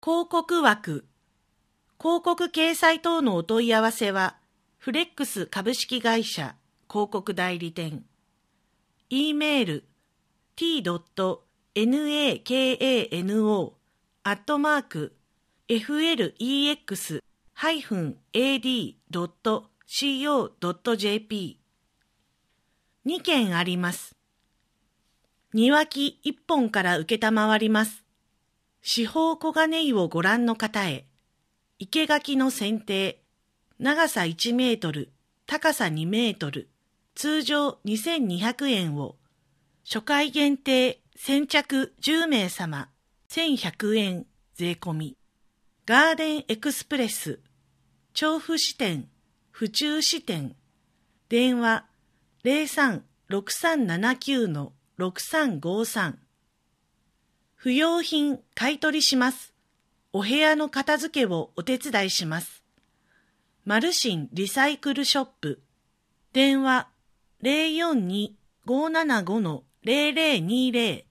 広告枠、広告掲載等のお問い合わせは、フレックス株式会社広告代理店。e メール t.nakano@flex-ad.co.jp 2件あります。庭木1本から受けたまわります。四方黄金井をご覧の方へ、生垣の剪定、長さ1メートル、高さ2メートル、通常2200円を、初回限定先着10名様、1100円税込み。ガーデンエクスプレス、調布支店、府中支店、電話03-6379-6353。不用品買取します。お部屋の片付けをお手伝いします。マルシンリサイクルショップ。電話042-575-0020。